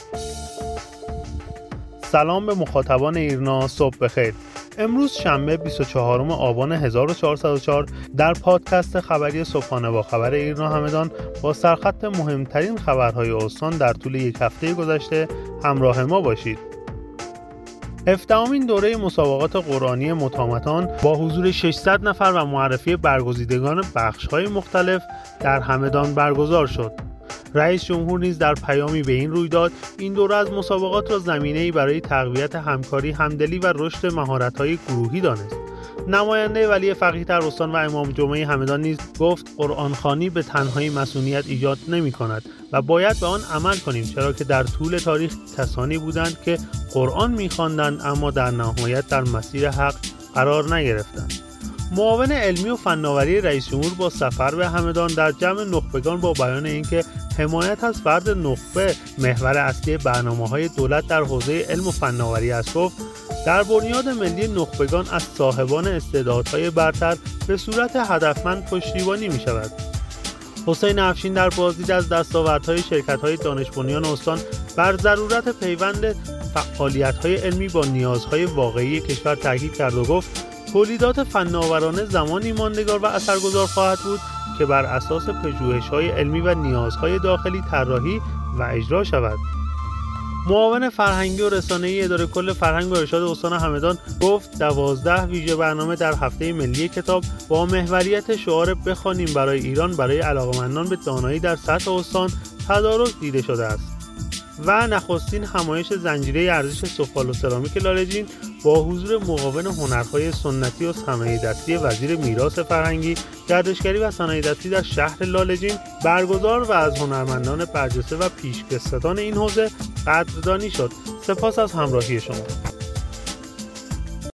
سلام به مخاطبان ایرنا، صبح بخیر. امروز شنبه 24 آبان 1404 در پادکست خبری صبحانه با خبر ایرنا همدان با سرخط مهمترین خبرهای استان در طول یک هفته گذشته همراه ما باشید. 17مین دوره مسابقات قرآنی متامتان با حضور 600 نفر و معرفی برگزیدگان بخش‌های مختلف در همدان برگزار شد. رئیس جمهور نیز در پیامی به این رویداد این دوره از مسابقات را زمینه‌ای برای تقویت همکاری، همدلی و رشد مهارت‌های گروهی دانست. نماینده ولی فقیه در استان و امام جمعه همدان نیز گفت قرآن خوانی به تنهایی مسئولیت ایجاد نمی‌کند و باید به آن عمل کنیم، چرا که در طول تاریخ کسانی بودند که قرآن می‌خواندند اما در نهایت در مسیر حق قرار نگرفتند. معاون علمی و فناوری رئیس جمهور با سفر به همدان در جمع نخبگان با بیان اینکه حمایت از فرد نخبه محور اصلی برنامه‌های دولت در حوزه علم و فناوری است، گفت در بنیاد ملی نخبگان از صاحبان استعدادهای برتر به صورت هدفمند پشتیبانی می‌شود. حسین افشین در بازدید از دستاوردهای شرکت‌های دانش بنیان استان بر ضرورت پیوند فعالیت‌های علمی با نیازهای واقعی کشور تاکید کرد و گفت تولیدات فناورانه زمانی ماندگار و اثرگذار خواهد بود که بر اساس پژوهش‌های علمی و نیازهای داخلی طراحی و اجرا شود. معاون فرهنگی و رسانه‌ای اداره کل فرهنگ و ارشاد استان همدان گفت 12 ویژه برنامه در هفته ملی کتاب با محوریت شعار بخوانیم برای ایران برای علاقه‌مندان به دانایی در سطح استان تدارک دیده شده است. و نخستین همایش زنجیره ارزش سفال و سرامیک لاله‌جین با حضور مقاون هنرهای سنتی و صنایع دستی وزیر میراث فرهنگی، گردشگری و صنایع دستی در شهر لاله‌جین برگزار و از هنرمندان برجسته و پیشکسوتان این حوزه قدردانی شد. سپاس از همراهی شما.